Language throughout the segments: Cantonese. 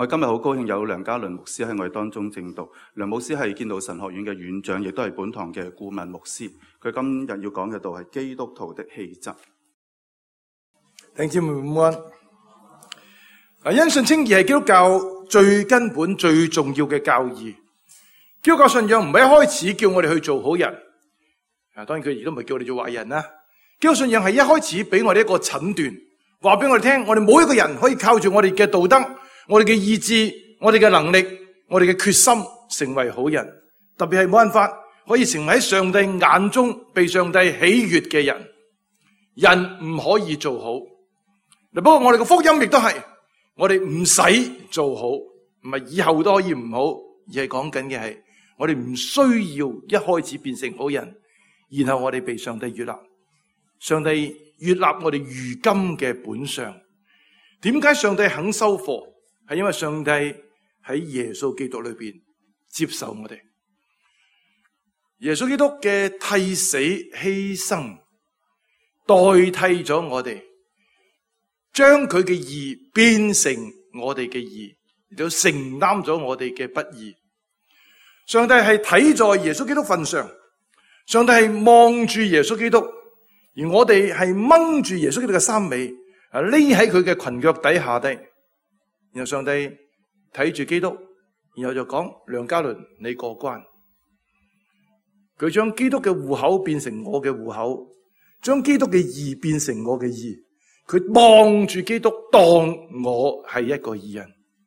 我哋今日好高興有梁家麟牧師喺我哋當中證道。梁牧師係建道神學院嘅院長，亦都係本堂嘅顧問牧師。佢今日要講嘅道係基督徒的氣質。 弟兄姊妹午安。因信稱義係基督教最根本、最重要嘅教義。基督教信仰唔係一開始叫我哋去做好人，當然佢亦都唔係叫我哋做壞人啦。基督教信仰係一開始俾我哋一個診斷，話俾我哋聽，我哋冇一個人可以靠住我哋嘅道德、我哋嘅意志、我哋嘅能力、我哋嘅決心成為好人，特別係冇辦法可以成為喺上帝眼中被上帝喜悅嘅人。人唔可以做好。不過我哋嘅福音亦都係，我哋唔使做好，唔係以後都可以唔好，而係講緊嘅係我哋唔需要一開始變成好人，然後我哋被上帝悅納。上帝悅納我哋如今嘅本相。點解上帝肯收貨？係因為上帝喺耶穌基督裏邊接受我哋。耶穌基督嘅替死犧牲代替咗我哋，將佢嘅義變成我哋嘅義，亦都承擔咗我哋嘅不義。上帝係睇在耶穌基督份上，上帝係望住耶穌基督，而我哋係掹住耶穌基督嘅衫尾，匿喺佢嘅裙腳底下低。然後上帝睇住基督，然後就講：梁家麟，你過關。佢將基督嘅戶口變成我嘅戶口，將基督嘅義變成我嘅義。佢望住基督，當我係一個義人。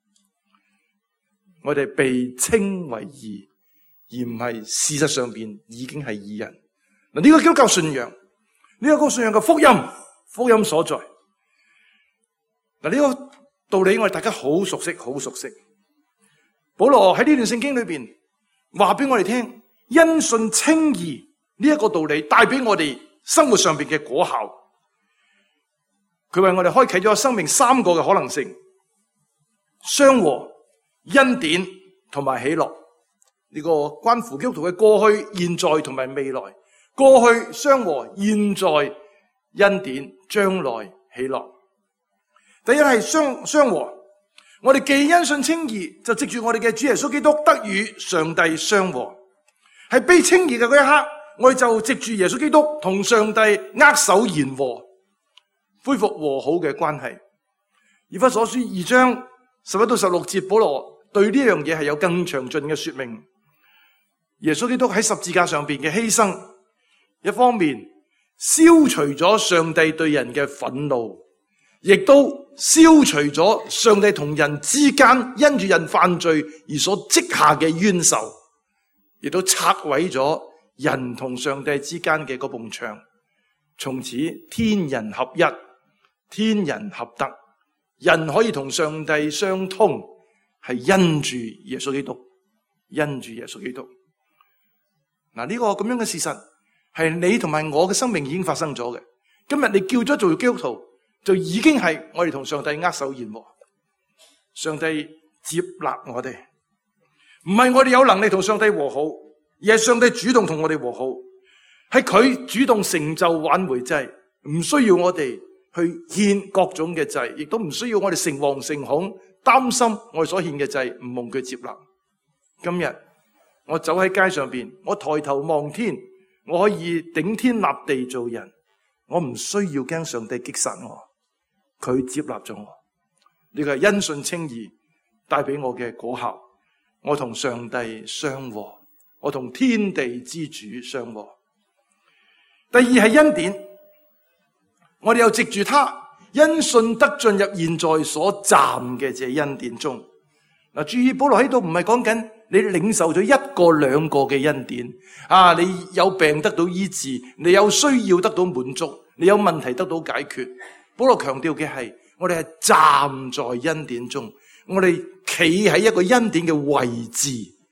我哋被稱為義，而唔係事實上邊已經係義人。嗱，呢個基督教信仰，呢個信仰嘅福音所在。嗱，呢個道理我哋大家好熟悉，好熟悉。保羅喺呢段聖經裏邊話俾我哋聽，因信稱義呢一個道理帶俾我哋生活上邊嘅果效。佢為我哋開啟咗生命三個嘅可能性：相和、恩典同埋喜樂。呢個關乎基督徒嘅過去、現在同埋未來。過去相和，現在恩典，將來喜樂。第一係相和，我哋既因信稱義，就藉住我哋嘅主耶穌基督得與上帝相和。係被稱義嘅嗰一刻，我哋就藉住耶穌基督同上帝握手言和，恢復和好嘅關係。以弗所書2章11到16節，保羅對呢樣嘢係有更詳盡嘅說明。耶穌基督喺十字架上邊嘅犧牲，一方面消除咗上帝對人嘅憤怒，亦都消除咗上帝同人之間因住人犯罪而所積下嘅冤仇，亦都拆毀咗人同上帝之間嘅嗰埲牆。從此天人合一，天人合德，人可以同上帝相通，係因住耶穌基督，因住耶穌基督。嗱，呢個咁樣嘅事實係你同埋我嘅生命已經發生咗嘅。今日你叫咗做基督徒，就已經係我哋同上帝握手言和。上帝接納我哋，唔係我哋有能力同上帝和好，而係上帝主動同我哋和好，係佢主動成就挽回祭，唔需要我哋去獻各種嘅祭，亦都唔需要我哋誠惶誠恐，擔心我哋所獻嘅祭唔蒙佢接納。今日我走喺街上邊，我抬頭望天，我可以頂天立地做人，我唔需要驚上帝擊殺我，佢接納咗我。呢個係因信稱義帶俾我嘅果效。我同上帝相和，我同天地之主相和。第二係恩典，我哋又藉住他因信得進入現在所站嘅這恩典中。嗱，注意保羅喺度唔係講緊你領受咗一個兩個嘅恩典啊，你有病得到醫治，你有需要得到滿足，你有問題得到解決。保羅強調嘅係我哋係站在恩典中，我哋企喺一個恩典嘅位置。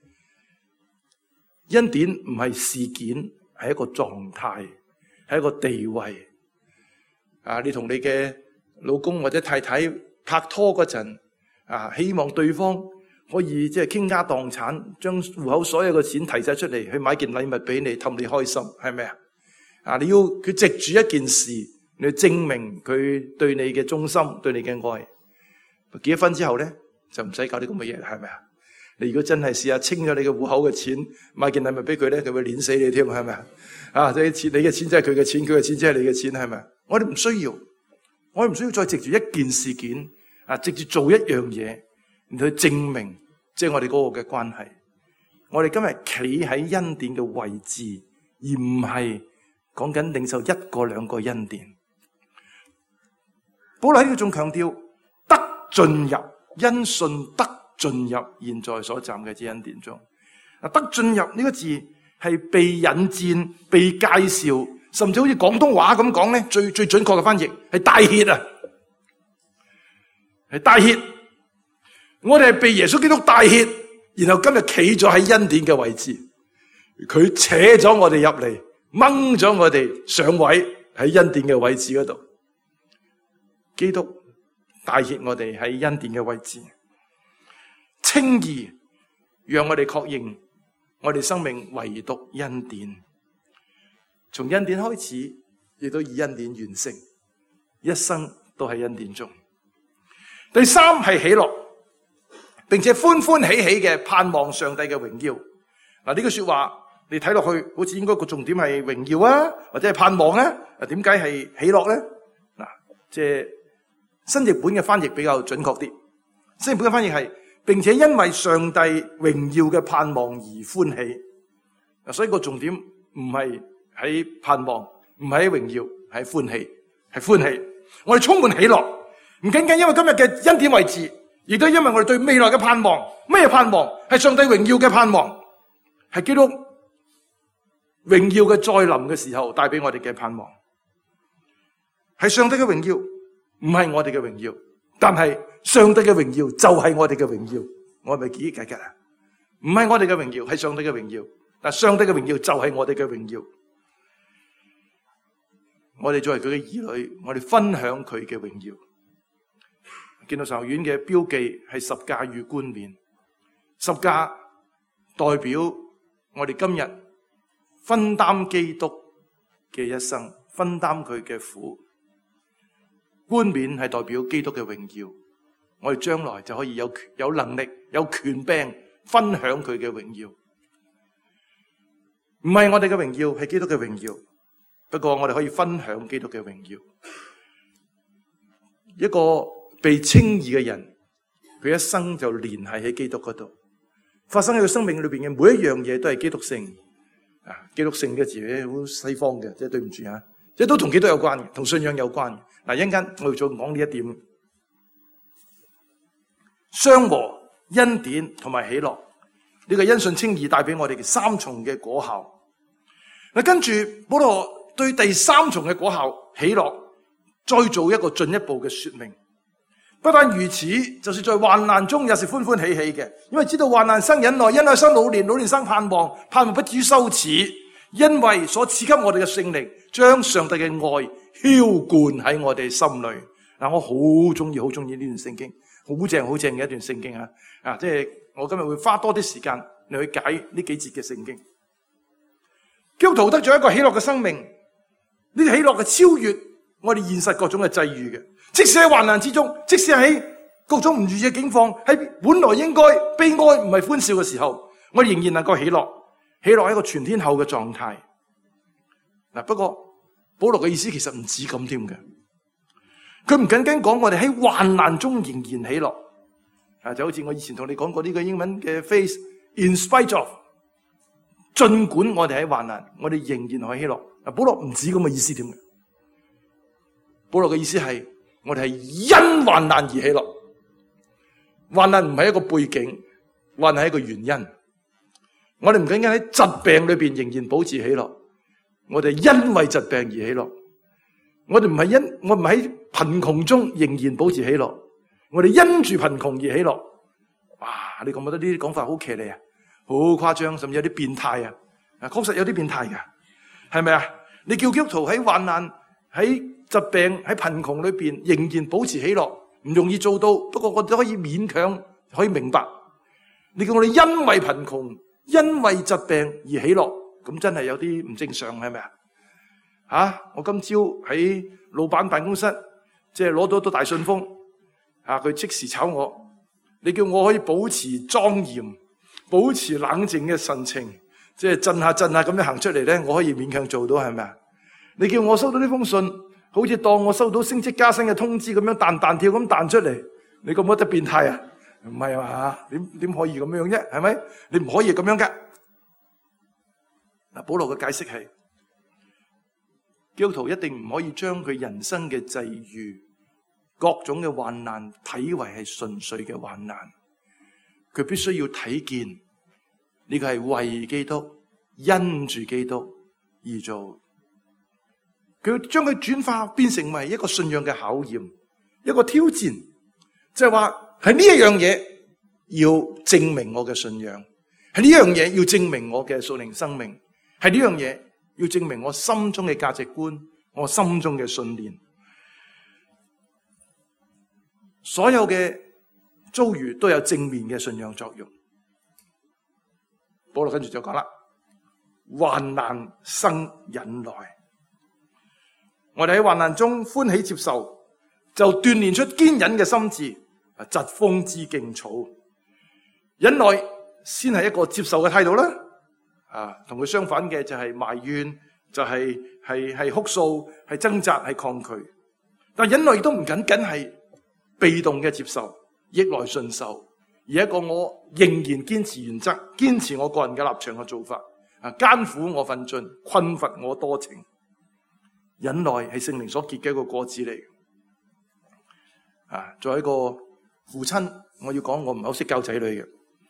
恩典唔係事件，係一個狀態，係一個地位。啊，你同你嘅老公或者太太拍拖嗰陣啊，希望對方可以即係傾家蕩產，將戶口所有嘅錢提晒出嚟，去買件禮物俾你，氹你開心，係咪啊？啊，你要佢藉住一件事，你去證明佢對你嘅忠心，對你嘅愛。結咗婚之後咧， 就唔使搞啲咁嘅嘢，係咪啊？你如果真係試下清咗你嘅戶口嘅錢，買件禮物俾佢咧，佢會碾死你添，係咪啊？啊，你嘅錢即係佢嘅錢，佢嘅錢即係你嘅錢，係咪啊？我哋唔需要再藉住一件事件啊，藉住做一樣嘢去證明，即係我哋嗰個嘅關係。我哋今日企喺恩典嘅位置，而唔係講緊領受一個兩個恩典。保羅喺度仲強調得進入，因信得進入現在所站嘅之恩典中。得進入呢個字係被引薦、被介紹，甚至好似廣東話咁講咧，最準確嘅翻譯係帶挈啊，係帶挈。我哋係被耶穌基督帶挈，然後今日企咗喺恩典嘅位置，佢扯咗我哋入嚟，掹咗我哋上位喺恩典嘅位置嗰度。基督帶挈我哋喺恩典嘅位置，稱義讓我哋確認我哋生命唯獨恩典，從恩典開始，亦都以恩典完成，一生都喺恩典中。第三係喜樂，並且歡歡喜喜嘅盼望上帝嘅榮耀。嗱，呢句說話你睇落去，好似應該個重點係榮耀啊，或者係盼望啊？點解係喜樂咧？嗱，即係新譯本嘅翻譯比較準確啲。新譯本嘅翻譯係，並且因為上帝榮耀嘅盼望而歡喜。所以個重點唔係喺盼望，唔係喺榮耀，係歡喜，係歡喜。我哋充滿喜樂，唔僅僅因為今日嘅恩典位置，亦都因為我哋對未來嘅盼望。咩盼望？係上帝榮耀嘅盼望，係基督榮耀嘅再臨嘅時候帶俾我哋嘅盼望。係上帝嘅榮耀，唔係我哋嘅榮耀，但係上帝嘅榮耀就係我哋嘅榮耀。我係咪記憶計啊？唔係我哋嘅榮耀，係上帝嘅榮耀。但上帝嘅榮耀就係我哋嘅榮耀。我哋作為佢嘅兒女，我哋分享佢嘅榮耀。建道神學院嘅標記係十架與冠冕。十架代表我哋今日分擔基督嘅一生，分擔佢嘅苦。冠冕係代表基督嘅榮耀，我哋將來就可以有能力、有權柄分享佢嘅榮耀。唔係我哋嘅榮耀，係基督嘅榮耀。不過我哋可以分享基督嘅榮耀。一個被稱義嘅人，佢一生就連繫喺基督嗰度，發生喺佢生命裏邊嘅每一樣嘢都係基督性。基督性嘅字好西方嘅，即係對唔住啊，即係都同基督有關嘅，同信仰有關嘅。嗱，一陣間我哋再講呢一點。相和、恩典同埋喜樂，呢個因信稱義帶俾我哋嘅三重嘅果效。嗱，跟住保羅對第三重嘅果效喜樂再做一個進一步嘅說明。不但如此，就是在患難中也是歡歡喜喜嘅，因為知道患難生忍耐，忍耐生老練，老練生盼望，盼望不至於羞恥，因為所賜給我哋嘅聖靈將上帝嘅愛澆灌喺我哋心裏。嗱，我好中意呢段聖經，好正嘅一段聖經啊！即係我今日會花多啲時間嚟去解呢幾節嘅聖經。基督徒得咗一個喜樂嘅生命，呢個喜樂係超越我哋現實各種嘅際遇嘅。即使喺患難之中，即使喺各種唔如意嘅境況，喺本來應該悲哀唔係歡笑嘅時候，我哋仍然能夠喜樂。喜樂係一個全天候嘅狀態。嗱，不過保羅嘅意思其實唔止咁添嘅。佢唔僅僅講我哋喺患難中仍然喜樂，就好似我以前同你講過呢個英文嘅 phrase，in spite of， 盡管我哋喺患難，我哋仍然可以喜樂。保羅唔止咁嘅意思添嘅。保羅嘅意思係我哋係因患難而喜樂。患難唔係一個背景，患難係一個原因。我哋唔僅僅喺疾病裏邊仍然保持喜樂，我哋因為疾病而喜樂。我唔係喺貧窮中仍然保持喜樂，我哋因住貧窮而喜樂。哇！你覺唔覺得呢啲講法好騎呢啊？好誇張，甚至有啲變態啊！確實有啲變態噶，係咪啊？你叫基督徒喺患難、喺疾病、喺貧窮裏邊仍然保持喜樂，唔容易做到。不過我都可以勉強可以明白。你叫我哋因為貧窮、因為疾病而喜樂，咁真係有啲唔正常，係咪啊？我今朝喺老闆辦公室，即係攞到大信封，佢即時炒我， 你叫我可以保持莊嚴、保持冷靜嘅神情，即係震下咁樣行出嚟咧，我可以勉強做到，係咪啊？你叫我收到呢封信，好似當我收到升職加薪嘅通知咁樣彈彈跳咁彈出嚟，你覺唔覺得變態啊？唔係嘛？點可以咁樣啫？係咪？你唔可以咁樣噶。嗱，保羅嘅解釋係，基督徒一定唔可以將佢人生嘅際遇、各種嘅患難睇為係純粹嘅患難，佢必須要睇見呢個係為基督、因住基督而做。佢將佢轉化變成為一個信仰嘅考驗，一個挑戰，即係話係呢一樣嘢要證明我嘅信仰，係呢樣嘢要證明我嘅屬靈生命，係呢樣嘢要證明我心中嘅價值觀，我心中嘅信念。所有嘅遭遇都有正面嘅信仰作用。保羅跟住就講啦，患難生忍耐。我哋喺患難中歡喜接受，就鍛煉出堅忍嘅心智，疾風知勁草。忍耐先係一個接受嘅態度啦。同佢相反嘅就係埋怨，就係哭訴，係掙扎，係抗拒。但忍耐亦都唔僅僅係被動嘅接受，逆來順受，而一個我仍然堅持原則，堅持我個人嘅立場嘅做法。艱苦我奮進，困乏我多情。忍耐係聖靈所結嘅一個果子嚟。作為一個父親，我要講，我唔係好識教仔女嘅。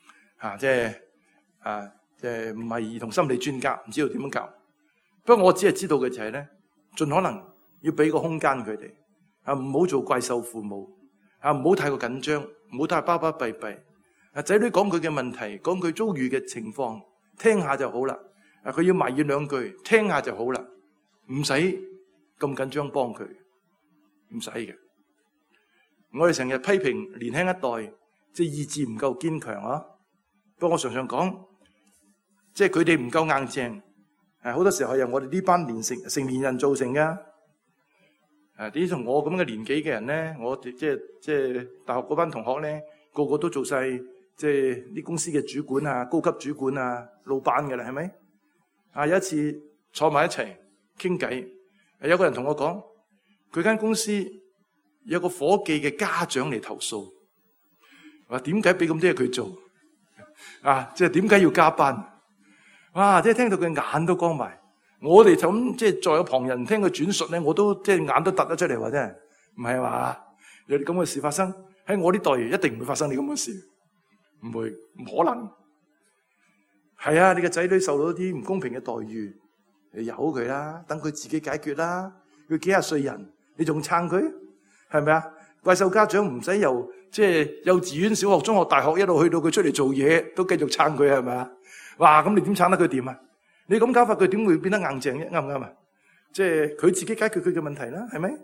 即係唔係兒童心理專家，唔知道點樣教。不過我只係知道嘅就係咧，盡可能要俾個空間佢哋，唔好做怪獸父母，唔好太過緊張，唔好太巴巴閉閉。仔女講佢嘅問題，講佢遭遇嘅情況，聽下就好啦。佢要埋怨兩句，聽下就好啦，唔使咁緊張幫佢，唔使嘅。我哋成日批評年輕一代，即係意志唔夠堅強啊。不過我常常講，即係佢哋唔夠硬淨，好多時候係由我哋呢班成年人造成噶。啲同我咁嘅年紀嘅人咧，我哋即係大學嗰班同學咧，個個都做晒即係啲公司嘅主管啊、高級主管啊、老闆嘅啦，係咪？有一次坐埋一齊傾偈，有個人同我講，佢間公司有個伙計嘅家長嚟投訴，話點解俾咁多嘢佢做？即係點解要加班？哇！即係聽到佢眼都光埋。我哋就咁即係在有旁人聽佢轉述咧，我都即係眼都突得出嚟，話真係唔係嘛？有啲咁嘅事發生喺我呢代，一定唔會發生啲咁嘅事，唔會，唔可能。係啊，你個仔女受到啲唔公平嘅待遇，你由佢啦，等佢自己解決啦。佢幾廿歲人，你仲撐佢？係咪啊？怪獸家長唔使由即係幼稚園、小學、中學、大學一路去到佢出嚟做嘢，都繼續撐佢，係咪啊？哇！咁你點撐得佢掂啊？你咁搞法，佢點會變得硬淨啫？啱唔啱啊？即係佢自己解決佢嘅問題啦，係咪？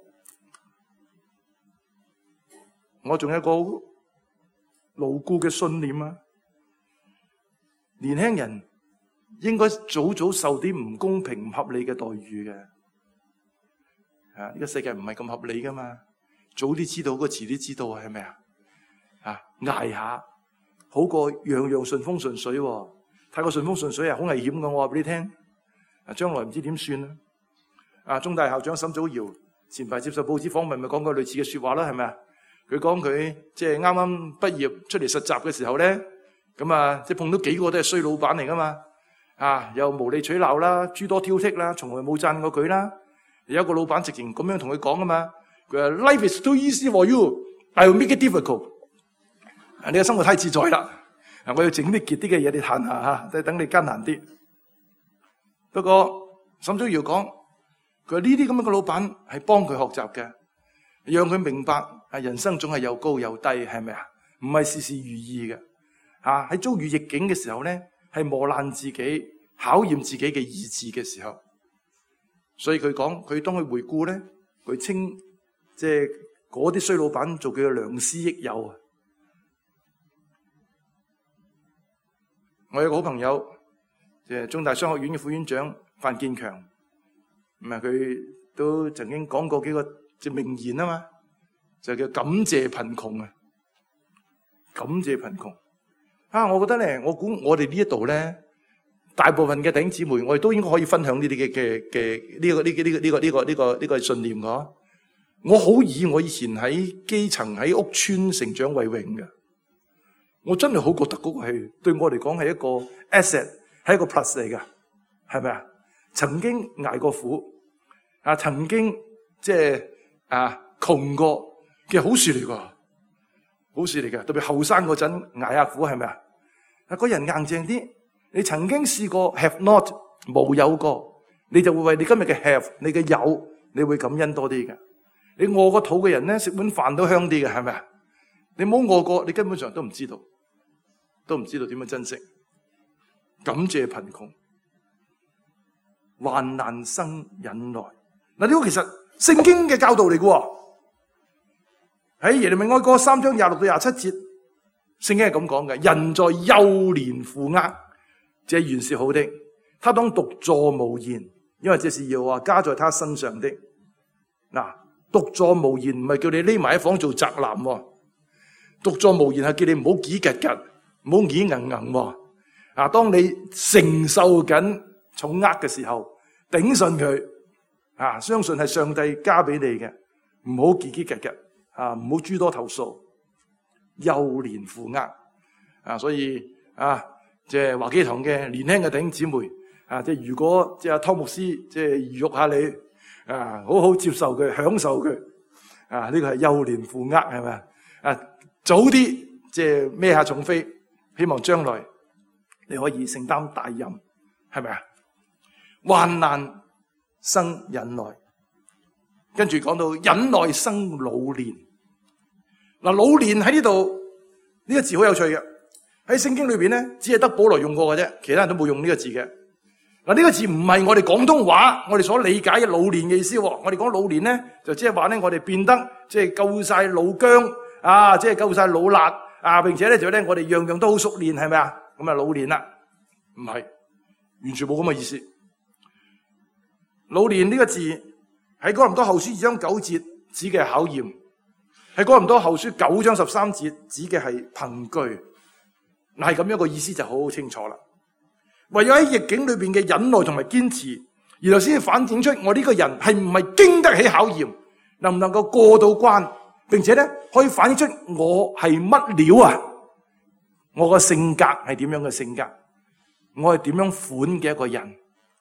我仲有一個牢固嘅信念啊！年輕人應該早早受啲唔公平、唔合理嘅待遇嘅。呢個世界唔係咁合理噶嘛，早啲知道，好過遲啲知道，係咪啊？捱下好過樣樣順風順水。太過順風順水好危險噶，我話俾你聽。將來唔知點算啦。中大校長沈祖堯前排接受報紙訪問，咪講過類似嘅說話啦，係咪啊？佢講佢即係啱啱畢業出嚟實習嘅時候咧，咁即係碰到幾個都係衰老闆嚟噶嘛。又無理取鬧啦，諸多挑剔啦，從來冇讚過佢啦。有一個老闆直情咁樣同佢講噶嘛，佢話 Life is too easy for you, I will make it difficult。你嘅生活太自在啦。我要整啲傑啲嘅嘢你嘆下即係等你艱難啲。不過沈祖堯講，佢話呢啲咁樣嘅老闆係幫佢學習嘅，讓佢明白人生總係有高有低，係咪啊？唔係事事如意嘅。喺遭遇逆境嘅時候咧，係磨爛自己、考驗自己嘅意志嘅時候。所以佢講，佢當佢回顧咧，佢稱即係嗰啲衰老闆做佢嘅良師益友啊。我有個好朋友，即係中大商學院嘅副院長范建強，佢都曾經講過幾個名言啊嘛，就叫感謝貧窮啊！ 感謝貧窮。我覺得咧，我估我哋呢一度咧，大部分嘅弟兄姊妹，我哋都應該可以分享呢啲嘅呢個信念㗎。我好以我以前喺基層喺屋村成長為榮嘅，我真係好覺得嗰個係對我嚟講係一個 asset， 係一個 plus 嚟㗎，係咪啊？曾經捱過苦，曾經即係窮過嘅好事嚟㗎。好事嚟嘅，特別後生嗰陣捱下苦，係咪啊？個人硬淨啲，你曾經試過 have not 冇有過，你就會為你今日嘅 have 你嘅有，你會感恩多啲嘅。你餓個肚嘅人咧，食碗飯都香啲嘅，係咪啊？你冇餓過，你根本上都唔知道點樣珍惜。感謝貧窮，患難生忍耐。嗱，呢個其實聖經嘅教導嚟嘅。喺耶利米哀歌3章26到27節，聖經係咁講嘅：人在幼年負軛，這原是好的。他當獨坐無言，因為這是耶和華加在他身上的。嗱，獨坐無言唔係叫你匿埋喺房做宅男，獨坐無言係叫你唔好擠吉吉，唔好耳硬硬。當你承受緊重軛嘅時候，頂順佢，相信係上帝加俾你嘅，唔好擠擠吉吉。唔好諸多投訴，幼年負軛。所以即係華基堂嘅年輕嘅弟兄姊妹，即係如果即係阿湯牧師即係預育下你，好好接受佢，享受佢。呢個係幼年負軛，係咪啊？早啲即係孭下重飛，希望將來你可以承擔大任，係咪啊？患難生忍耐，跟住講到忍耐生老練。老練喺呢度呢個字好有趣嘅，喺聖經裏邊咧，只係得保羅用過嘅啫，其他人都冇用呢個字嘅。呢個字唔係我哋廣東話我哋所理解嘅老練嘅意思。我哋講老練咧，就即係話咧，我哋變得即係夠晒老薑，即係夠晒老辣，並且咧就咧我哋樣樣都好熟練，係咪啊？咁老練啦，唔係，完全冇咁嘅意思。老練呢個字喺哥林多後書2章9節指嘅係考驗。喺哥林多後書9章13節指嘅係憑據，係咁樣個意思就好清楚啦。唯有喺逆境裏邊嘅忍耐同埋堅持，然後先至反映出我呢個人係唔係經得起考驗，能唔能夠過到關，並且咧可以反映出我係乜料啊？我個性格係點樣嘅性格？我係點樣款嘅一個人？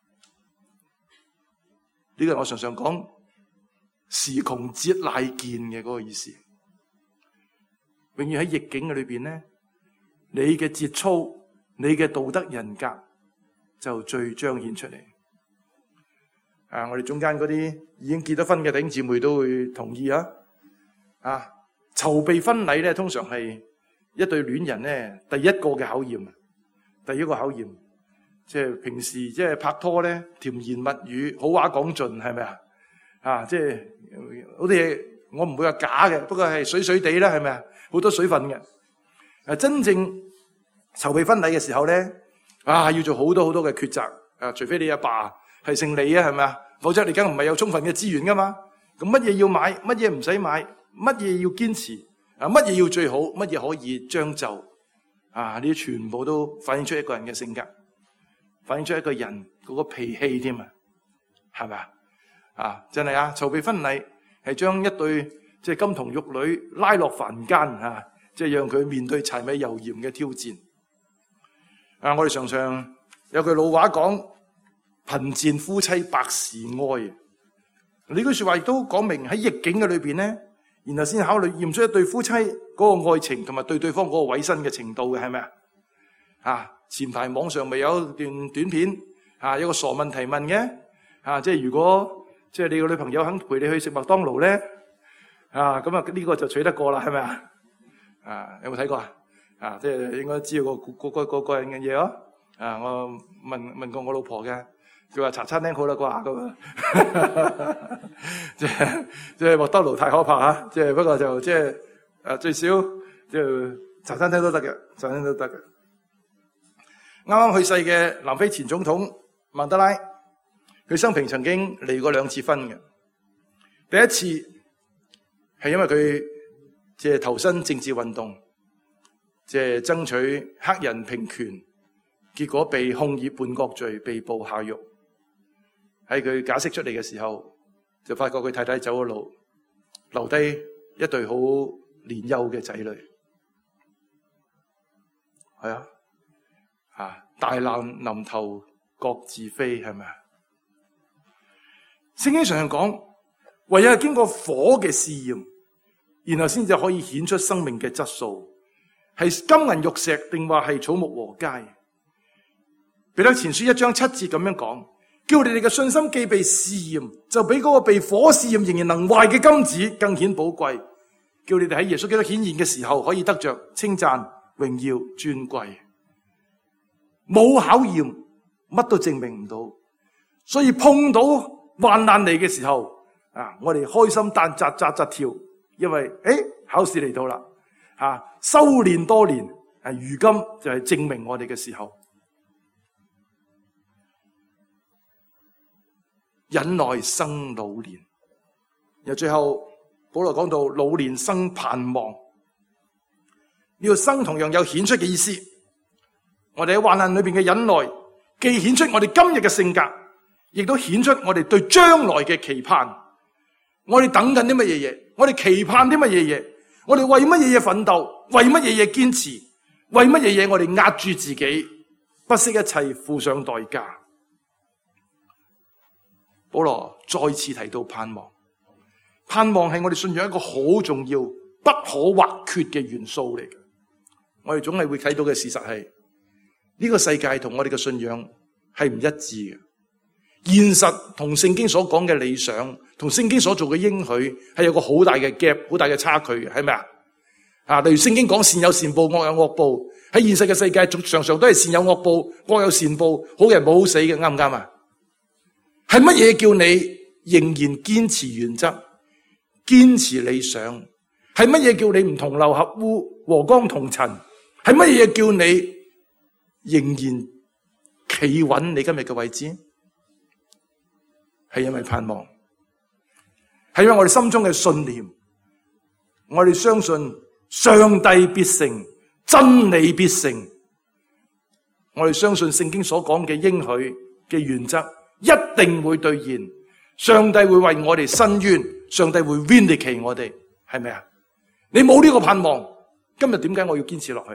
呢個我常常講時窮節乃見嘅嗰個意思。永遠喺逆境嘅裏邊咧，你嘅節操、你嘅道德人格就最彰顯出嚟。我哋中間嗰啲已經結咗婚嘅弟兄姊妹都會同意啊。籌備婚禮咧，通常係一對戀人咧第一個嘅考驗，第一個考驗，即係平時即係拍拖咧，甜言蜜語，好話講盡，係咪啊？即係好似我唔會話假嘅，不過係水水地啦，係咪啊？好多水分嘅。真正籌備婚禮嘅時候咧，要做好多好多嘅抉擇。除非你阿爸係姓李啊，係咪啊？否則你梗唔係有充分嘅資源噶嘛。咁乜嘢要買，乜嘢唔使買，乜嘢要堅持，乜嘢要最好，乜嘢可以將就。呢啲全部都反映出一個人嘅性格，反映出一個人嗰個脾氣添啊，係咪啊？真係籌備婚禮係將一對即係金童玉女拉落凡間，即係讓佢面對柴米油鹽嘅挑戰。我哋常常有句老話講：貧賤夫妻百事哀。呢句說話亦都講明喺逆境嘅裏邊咧，然後先考慮驗出一對夫妻嗰個愛情同埋對對方嗰個委身嘅程度嘅，係咪啊？前排網上咪有段短片，有個傻問提問嘅，即係如果即係你個女朋友肯陪你去食麥當勞咧，咁呢個就取得過啦，係咪啊？有冇睇過即係應該知道個人嘅嘢咯。我問過我老婆嘅，佢話茶餐廳好啦啩咁。即係麥當勞太可怕即係不過就即係最少就茶餐廳都得嘅，茶餐廳都得嘅。啱啱去世嘅南非前總統曼德拉，佢生平曾經離過2次婚嘅。第一次係因為佢即係投身政治運動， 即係爭取黑人平權，結果被控以叛國罪，被捕下獄。喺佢假釋出嚟嘅時候，就發覺佢太太走咗路，留低一對好年幼嘅仔女。係啊，大難臨頭各自飛，係咪啊？聖經上講，唯有係經過火嘅試驗，然後先至可以顯出生命嘅質素，係金銀玉石定話係草木禾秸。彼得前書1章7節咁樣講，叫你哋嘅信心既被試驗，就比嗰個被火試驗仍然能壞嘅金子更顯寶貴，叫你哋喺耶穌基督顯現嘅時候可以得着稱讚、榮耀、尊貴。冇考驗，乜都證明唔到，所以碰到患難嚟嘅時候，我哋開心但扎跳，因為考試嚟到啦，修煉多年，如今就係證明我哋嘅時候。忍耐生老年，又最後保羅講到老年生盼望，呢個生同樣有顯出嘅意思。我哋喺患難裏邊嘅忍耐，既顯出我哋今日嘅性格，亦都顯出我哋對將來嘅期盼。我哋等緊啲乜嘢嘢？我哋期盼啲乜嘢嘢？我哋為乜嘢嘢奮鬥？為乜嘢嘢堅持？為乜嘢嘢我哋壓住自己，不惜一切付上代價？保羅再次提到盼望，盼望係我哋信仰一個好重要、不可或缺嘅元素嚟嘅。我哋總係會睇到嘅事實係，呢個世界同我哋嘅信仰係唔一致嘅。現實同聖經所講嘅理想，同聖經所做嘅應許係有個好大嘅 gap， 好大嘅差距嘅，係咪啊？例如聖經講善有善報，惡有惡報，喺現實嘅世界常常都係善有惡報，惡有善報，好人冇好死嘅，啱唔啱啊？係乜嘢叫你仍然堅持原則、堅持理想？係乜嘢叫你唔同流合污、和光同塵？係乜嘢叫你仍然企穩你今日嘅位置？係因為盼望，係因為我哋心中嘅信念，我哋相信上帝必勝，真理必勝。我哋相信聖經所講嘅應許嘅原則一定會兌現，上帝會為我哋伸冤，上帝會 vindicate 我哋，係咪啊？你冇呢個盼望，今日點解我要堅持落去？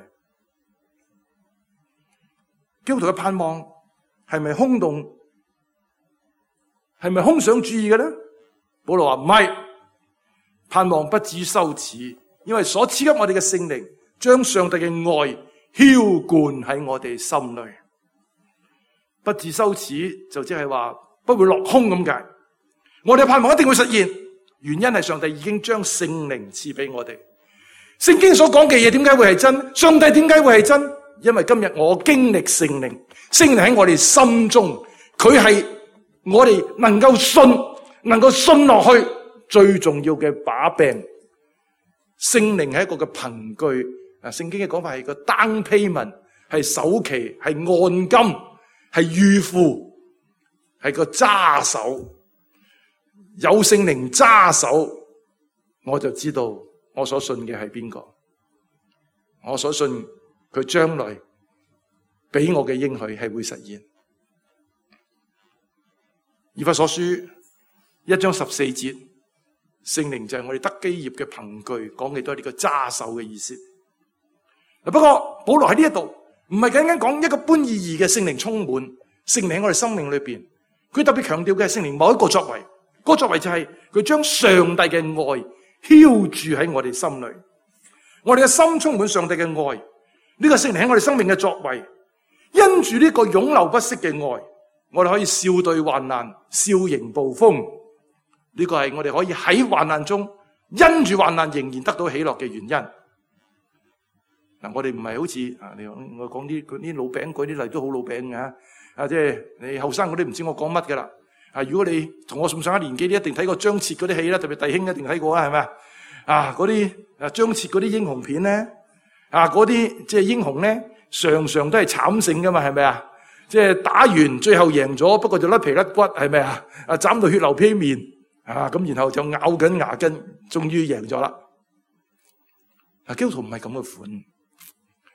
基督徒嘅盼望係咪空洞？係咪空想主義嘅咧？保羅話唔係，盼望不至於羞恥，因為所賜給我哋嘅聖靈，將上帝嘅愛澆灌喺我哋心裏。不至羞恥就即係話不會落空咁解。我哋嘅盼望一定會實現，原因係上帝已經將聖靈賜俾我哋。聖經所講嘅嘢點解會係真？上帝點解會係真？因為今日我經歷聖靈，聖靈喺我哋心中，佢係我哋能夠信落去最重要嘅把柄。聖靈係一個嘅憑據，聖經嘅講法係個 down payment， 係首期，係按金，係預付，係個揸手。有聖靈揸手，我就知道我所信嘅係邊個，我所信佢將來俾我嘅應許係會實現。以弗所書1章14節，聖靈就係我哋得基業嘅憑據，講嘅都係呢個揸手嘅意思。不過保羅喺呢一度唔係僅僅講一個般意義嘅聖靈充滿，聖靈喺我哋生命裏邊，佢特別強調嘅係聖靈某一個作為，嗰個作為就係佢將上帝嘅愛澆注喺我哋心裏，我哋嘅心充滿上帝嘅愛，呢個聖靈喺我哋生命嘅作為，因住呢個永流不息嘅愛，我哋可以笑對患難，笑迎暴風。呢個係我哋可以喺患難中，因住患難仍然得到喜樂嘅原因。嗱，我哋唔係好似我講啲老餅嗰啲例都好老餅㗎，即係你後生嗰啲唔知我講乜㗎啦。如果你同我咁上下年紀，你一定睇過張徹嗰啲戲啦，特別弟兄一定睇過啊，係咪啊？嗰啲張徹嗰啲英雄片咧，嗰啲即係英雄咧，常常都係慘勝㗎嘛，係咪啊？即係打完最後贏咗，不過就甩皮甩骨，係咪啊？斬到血流披面，咁然後就咬緊牙根，終於贏咗啦。基督徒唔係咁嘅款，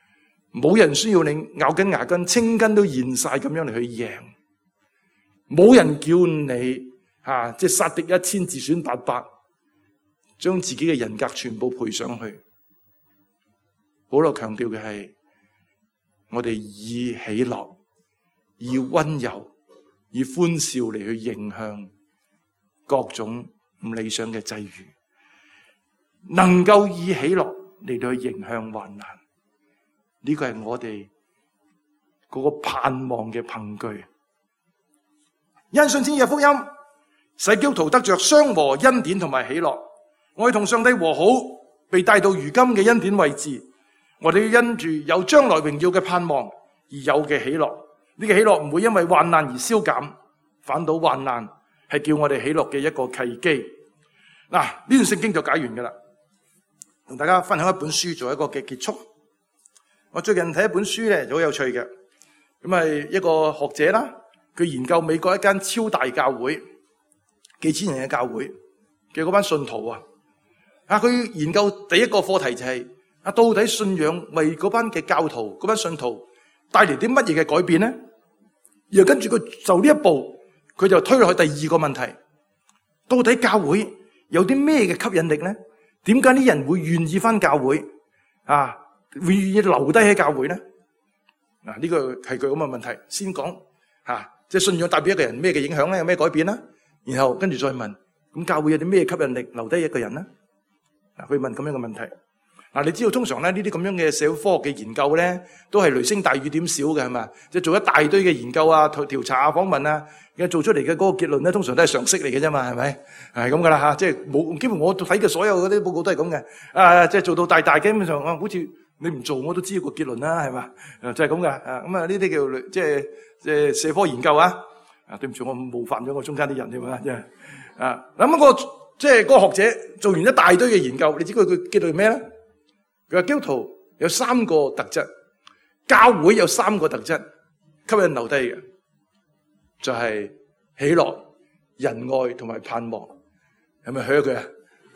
冇人需要你咬緊牙根、青筋都現晒咁樣嚟去贏，冇人叫你即係殺敵1000自損800，將自己嘅人格全部賠上去。保羅強調嘅係，我哋以喜樂、以溫柔、以歡笑嚟去迎向各種唔理想嘅際遇，能夠以喜樂嚟到去迎向患難，呢個係我哋嗰個盼望嘅憑據。因信稱義嘅福音，使基督徒得着相和恩典同埋喜樂。我哋同上帝和好，被帶到如今嘅恩典位置。我哋要因住有將來榮耀嘅盼望而有嘅喜樂。呢個喜樂唔會因為患難而消減，反倒患難係叫我哋喜樂嘅一個契機。嗱，呢段聖經就解完噶啦。同大家分享一本書做一個嘅結束。我最近睇一本書咧，好有趣嘅。咁係一個學者啦，佢研究美國一間超大教會，幾千人嘅教會嘅嗰班信徒啊。佢研究第一個課題就係到底信仰為嗰班嘅教徒、嗰班信徒帶嚟啲乜嘢嘅改變呢？然後跟住佢就呢一步，佢就推落去第二個問題：到底教會有啲咩嘅吸引力呢？點解啲人會願意返教會會願意留低喺教會呢？呢個係佢咁嘅問題。先講即係信仰帶俾一個人咩嘅影響呢？有咩改變呢？然後跟住再問，咁教會有啲咩吸引力留低一個人呢？佢問咁樣嘅問題。你知道通常咧呢啲咁樣嘅社會科學嘅研究咧，都係雷聲大雨點小嘅，係嘛？即係做一大堆嘅研究啊、調查啊、訪問啊，做出嚟嘅嗰個結論咧，通常都係常識嚟嘅啫嘛，係咪？係咁噶啦吓，即係冇，幾乎我睇嘅所有嗰啲報告都係咁嘅。即係做到大，基本上好似你唔做我都知個結論啦，係嘛？就係咁噶。咁呢啲叫即係社科研究啊。對唔住，我冒犯咗我中間啲人添啊，即係咁即係嗰個學者做完一大堆嘅研究，你知佢結論咩咧？佢話基督徒有3個特質，教會有3個特質吸引留低嘅，就係喜樂、仁愛同埋盼望。係咪噓佢啊？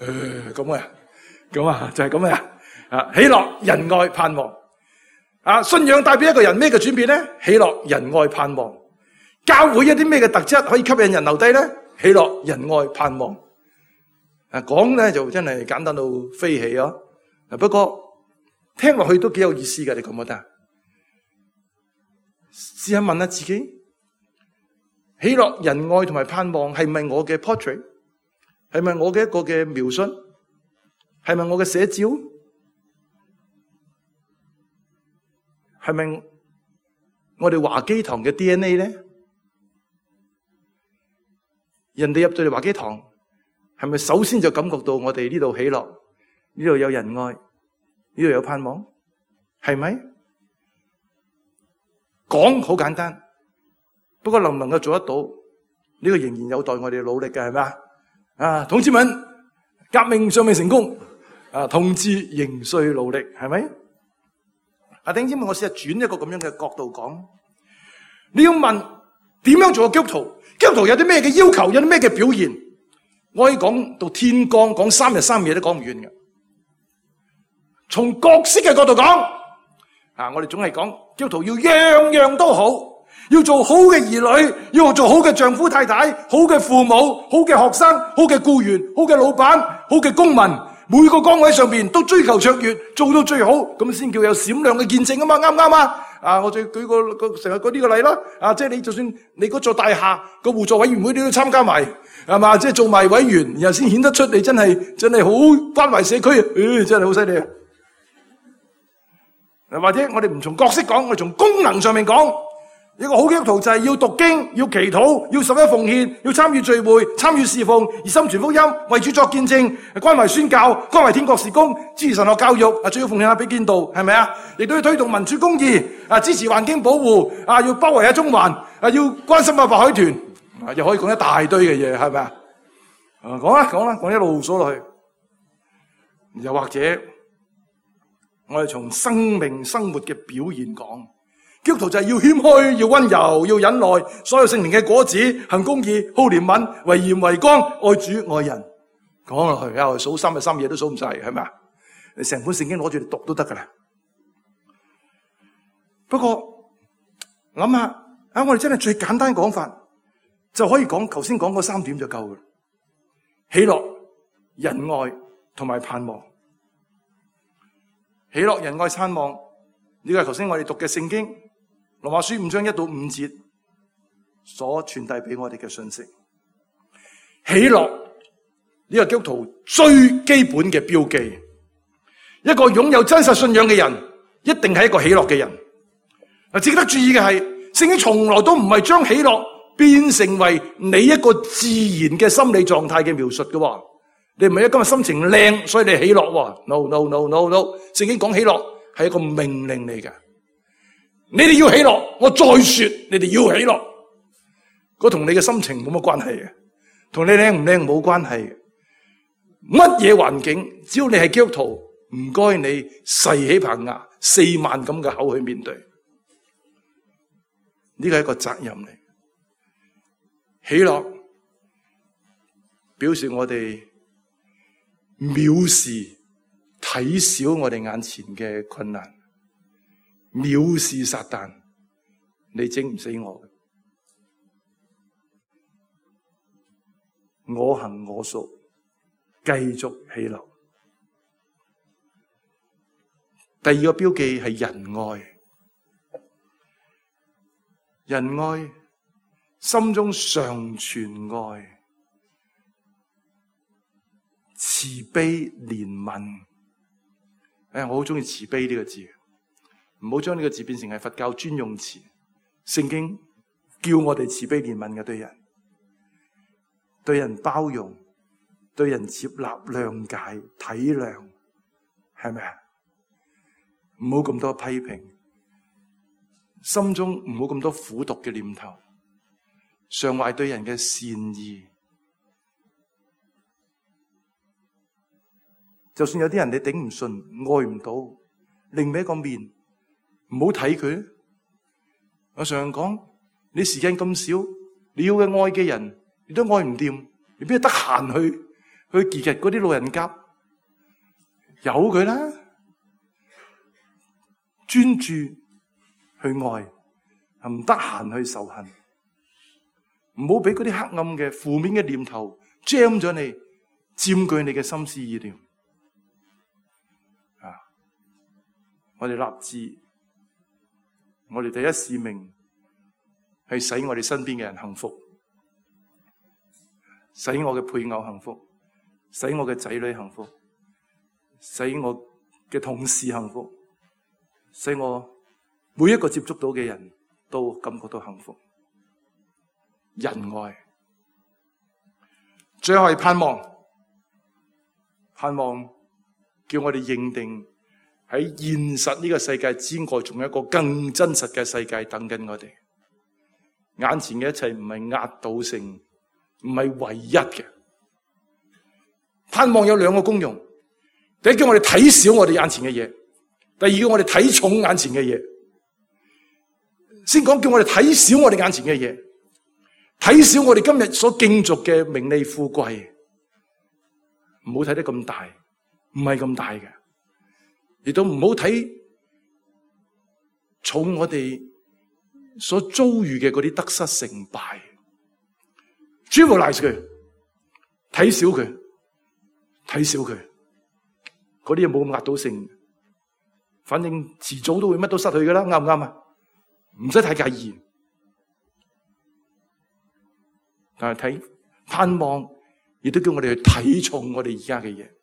咁啊，就係咁啊！喜樂、仁愛、盼望。信仰帶俾一個人咩嘅轉變咧？喜樂、仁愛、盼望。教會有啲咩嘅特質可以吸引人留低咧？喜樂、仁愛、盼望。講咧就真係簡單到飛起啊！不過聽落去都幾有意思嘅，你覺唔覺得？試下問下自己，喜樂、仁愛同埋盼望係咪我嘅 portrait？ 係咪我嘅一個嘅描述？係咪我嘅寫照？係咪我哋華基堂嘅 DNA 咧？人哋入到嚟華基堂，係咪首先就感覺到我哋呢度喜樂，呢度有仁愛，呢度有盼望？係咪？講好簡單，不過能唔能夠做得到？呢個仍然有待我哋努力嘅，係咪？同志們，革命尚未成功，同志仍需努力，係咪？弟兄姊妹，我試下轉一個咁樣嘅角度講，你要問點樣做個基督徒？基督徒有啲咩嘅要求？有啲咩嘅表現？我可以講到天光，講3日3夜都講唔完嘅。從角色嘅角度講，我哋總係講基督徒要樣樣都好，要做好嘅兒女，要做好嘅丈夫太太，好嘅父母，好嘅學生，好嘅僱員，好嘅老闆，好嘅公民，每個崗位上邊都追求卓越，做到最好，咁先叫有閃亮嘅見證啊嘛，啱唔啱啊？我再舉個成日舉呢個例啦，即係你就算你嗰座大廈個互助委員會你都參加埋，係嘛？即係做埋委員，然後先顯得出你真係好關懷社區，真係好犀利啊！或者我哋唔從角色講，我哋從功能上面講，一個好基督徒就係要讀經、要祈禱、要十一奉獻、要參與聚會、參與侍奉、而心傳福音、為主作見證、關懷宣教、關懷天國事工、支持神學教育，最要奉獻下俾建道，係咪啊？亦都要推動民主公義，支持環境保護，要包圍下中環，要關心下白海豚，又可以講一大堆嘅嘢，係咪啊？講一路數落去，又或者我哋從生命生活嘅表現講，基督徒就係要謙虛、要溫柔、要忍耐，所有聖靈嘅果子，行公義、好憐憫、為鹽為光、愛主愛人。講落去我數3日3夜都數唔晒，係咪啊？你成本聖經攞住嚟讀都得噶啦。 不過諗下我哋真係最簡單講法就可以講，頭先講嗰3點就夠嘅。喜樂、仁愛同埋盼望。喜樂、仁愛、盼望，呢個係頭先我哋讀嘅聖經羅馬書5章1到5節所傳遞俾我哋嘅信息。喜樂呢個基督徒最基本嘅標記，一個擁有真實信仰嘅人一定係一個喜樂嘅人。值得注意嘅係，聖經從來都唔係將喜樂變成為你一個自然嘅心理狀態嘅描述嘅。你唔係今日心情靚所以你喜樂喎。 No no no no no， 聖經講喜樂係一個命令嚟嘅。你哋要喜樂，我再說你哋要喜樂，嗰同你嘅心情冇乜關係嘅，同你靚唔靚冇關係嘅。乜嘢環境，只要你係基督徒，唔該你細起棚牙4萬咁嘅口去面對，呢個係一個責任嚟。喜樂表示我哋藐視、睇小我哋眼前嘅困難，藐視撒旦，你整唔死我嘅。我行我素，繼續喜樂。第二個標記係仁愛，仁愛心中常存愛，慈悲憐憫。我好中意慈悲呢個字，唔好將呢個字變成係佛教專用詞。聖經叫我哋慈悲憐憫嘅，對人包容，對人接納、諒解、體諒，係咪啊？唔好咁多批評，心中唔好咁多苦毒嘅念頭，常懷對人嘅善意。就算有啲人你頂唔順、愛唔到，另一個面，唔好睇佢。我常講，你時間咁少，你要嘅愛嘅人，你都愛唔掂，你邊得閒去結結嗰啲老人家？由佢啦，專注去愛，唔得閒去仇恨。唔好俾嗰啲黑暗嘅負面嘅念頭 jam 咗你，佔據你嘅心思意念。我哋立志，我哋第一使命係使我哋身邊嘅人幸福，使我嘅配偶幸福，使我嘅仔女幸福，使我嘅同事幸福，使我每一個接觸到嘅人都感覺到幸福。仁愛，最後係盼望，盼望叫我哋認定喺現實呢個世界之外，仲有一個更真實嘅世界等緊我哋。眼前嘅一切唔係壓倒性，唔係唯一嘅。盼望有兩個功用：第一，叫我哋睇小我哋眼前嘅嘢；第二，叫我哋睇重眼前嘅嘢。先講叫我哋睇小我哋眼前嘅嘢，睇小我哋今日所競逐嘅名利富貴，唔好睇得咁大，唔係咁大嘅。亦都唔好睇重我哋所遭遇嘅嗰啲得失成敗，trivialize佢，睇小佢，睇小佢，嗰啲嘢冇咁壓倒性，反正遲早都會乜都失去噶啦，啱唔啱啊？唔使太介意，但係睇盼望，亦都叫我哋去睇重我哋而家嘅嘢。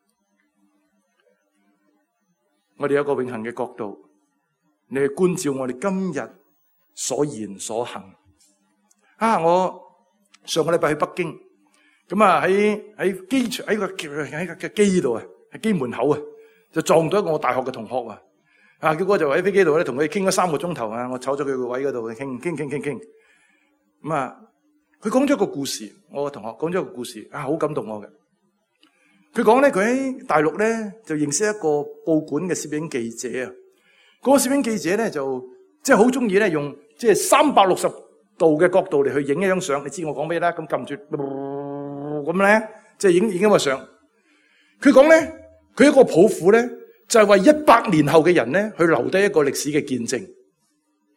我哋有一個永恆嘅角度，你去觀照我哋今日所言所行。我上個禮拜去北京，咁喺機場喺個機度啊，喺機門口啊，就撞到一個我大學嘅同學啊。結果就喺飛機度咧，同佢傾咗3個鐘頭啊。我坐咗佢個位嗰度傾。咁佢講咗一個故事，我個同學講咗一個故事，好感動我嘅。佢講咧，佢喺大陸咧就認識一個報館嘅攝影記者啊。嗰個攝影記者咧就即係好中意咧用即係360度嘅角度嚟去影一張相。你知我講咩啦？咁撳住咁咧，即係影一個相。佢講咧，佢一個抱負咧就係為100年後嘅人咧去留低一個歷史嘅見證。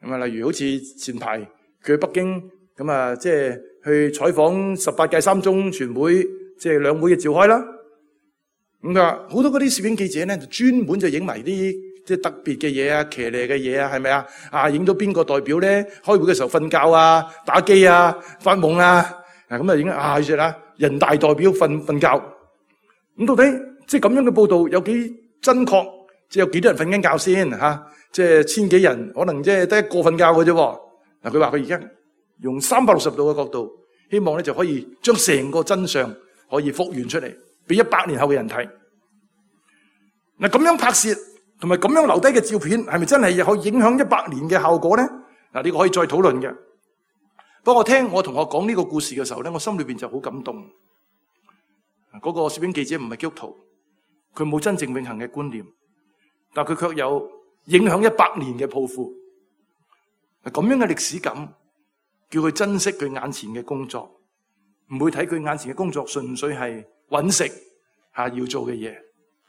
咁啊，例如好似前排佢去北京，咁啊，即係去採訪18屆三中全會，即係兩會嘅召開啦。咁佢話好多嗰啲攝影記者咧，就專門就影埋啲即係特別嘅嘢啊、騎呢嘅嘢啊，係咪啊？啊，影到邊個代表咧？開會嘅時候瞓覺啊、打機啊、發夢啊，咁啊影啊，住啦，人大代表瞓覺。咁到底即係咁樣嘅報道有幾真確？即係有幾多人瞓緊覺先吓？即係千幾人，可能即係得一個瞓覺嘅啫。嗱，佢話佢而家用360度嘅角度，希望咧就可以將成個真相可以復原出嚟，俾100年後嘅人睇。嗱，咁樣拍攝同埋咁樣留低嘅照片，係咪真係可以影響100年嘅效果咧？嗱，呢個可以再討論嘅。不過我聽我同學講呢個故事嘅時候咧，我心裏邊就好感動。嗰個攝影記者唔係基督徒，佢冇真正永恆嘅觀念，但佢卻有影響100年嘅抱負。咁樣嘅歷史感，叫佢珍惜佢眼前嘅工作，唔會睇佢眼前嘅工作純粹係揾食要做嘅嘢。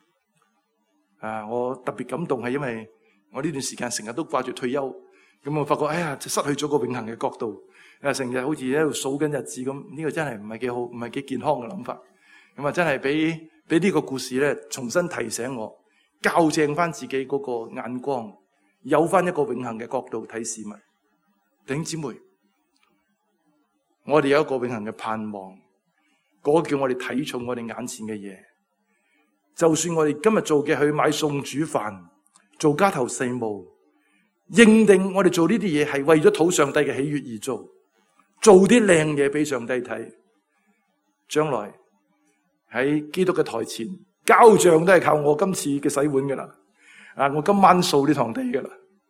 我特別感動係因為我呢段時間成日都掛住退休，咁我發覺就失去咗個永恆嘅角度，成日好似喺度數緊日子咁，呢個真係唔係幾好，唔係幾健康嘅諗法。咁真係俾呢個故事咧重新提醒我，校正翻自己嗰個眼光，有翻一個永恆嘅角度睇事物。弟兄姊妹，我哋有一個永恆嘅盼望，嗰個叫我哋睇重我哋眼前嘅嘢。就算我哋今日做嘅去買餸煮飯，做家頭細務，認定我哋做呢啲嘢係為咗討上帝嘅喜悅而做啲靚嘢俾上帝睇，將來喺基督嘅台前交賬都係靠我今次嘅洗碗噶啦，我今晚掃呢堂地噶啦。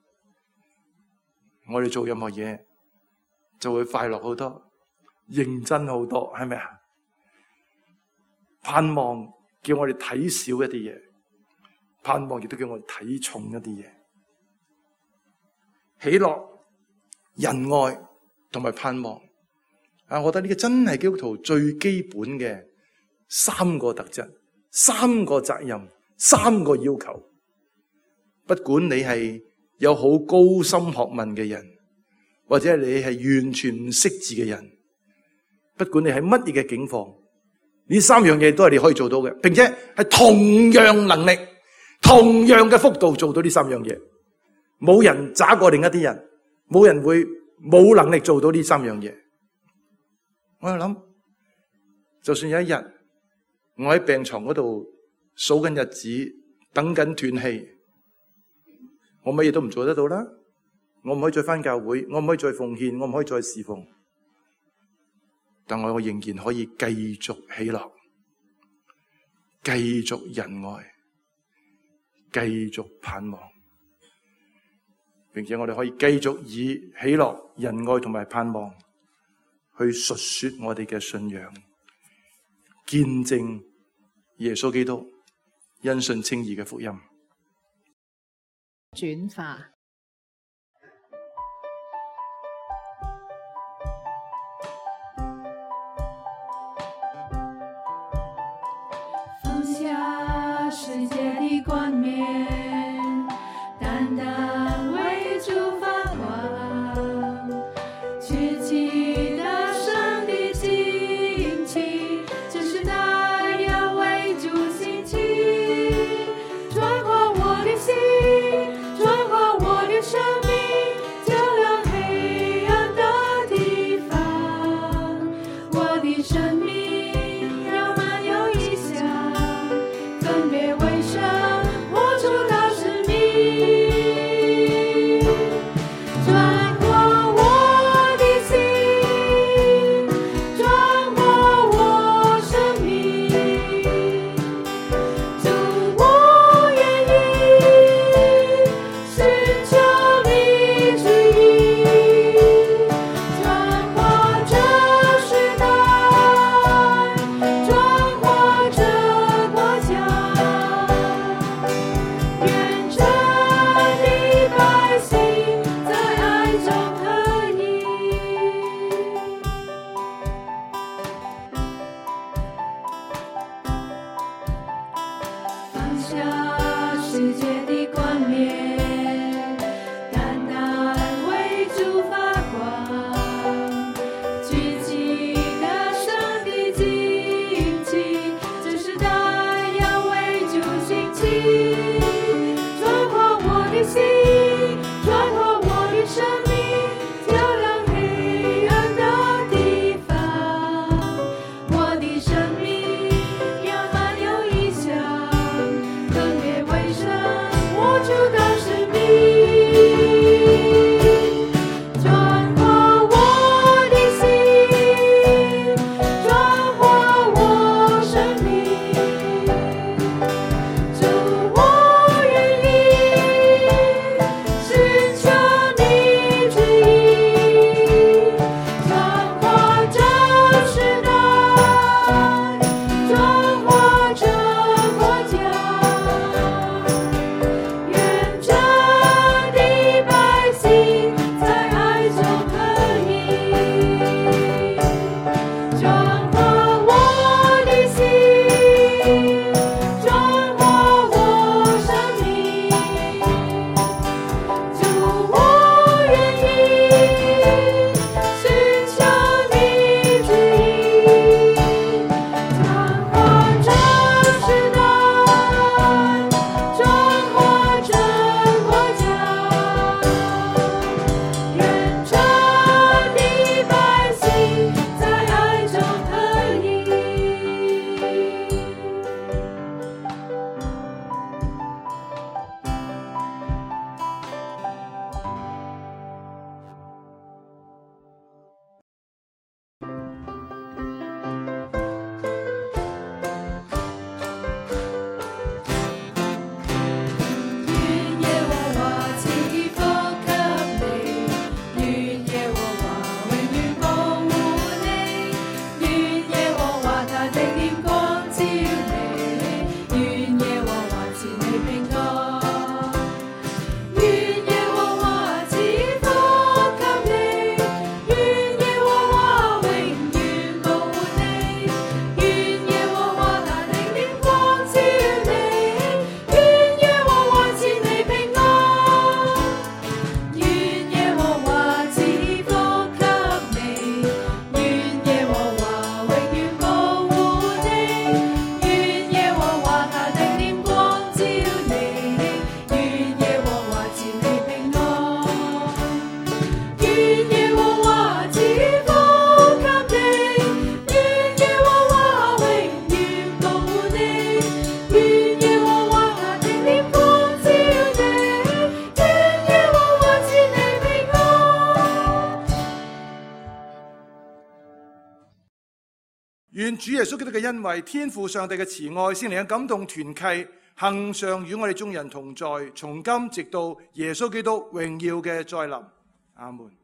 我哋做任何嘢就會快樂好多，認真好多，係咪啊？盼望叫我哋睇少一啲嘢，盼望亦都叫我哋睇重一啲嘢。喜樂、仁愛同埋盼望，我覺得呢個真係基督徒最基本嘅3個特質、3個責任、3個要求。不管你係有好高深學問嘅人，或者你係完全唔識字嘅人，不管你係乜嘢嘅境況，呢3樣嘢都係你可以做到嘅，並且係同樣能力、同樣嘅幅度做到呢3樣嘢。冇人渣過另一啲人，冇人會冇能力做到呢3樣嘢。我喺度諗，就算有一日我喺病床嗰度數緊日子，等緊斷氣，我乜嘢都唔做得到啦。我唔可以再返教會，我唔可以再奉獻，我唔可以再侍奉，但我仍然可以繼續喜樂，繼續仁愛，繼續盼望，並且我哋可以繼續以喜樂、仁愛同埋盼望去述說我哋嘅信仰，見證耶穌基督因信稱義嘅福音。 轉化。 放下世界的冠冕，單單為主發光，舉起得勝的旌旗，就是那要為主興起，轉化我的心，轉化我的生命，照亮黑暗的地方，我的生命要滿有異象，分別為聖，活出願主耶穌基督嘅恩惠、天父上帝嘅慈愛、聖靈嘅感動團契，恆常與我哋眾人同在，從今直到耶穌基督榮耀嘅再臨。阿門。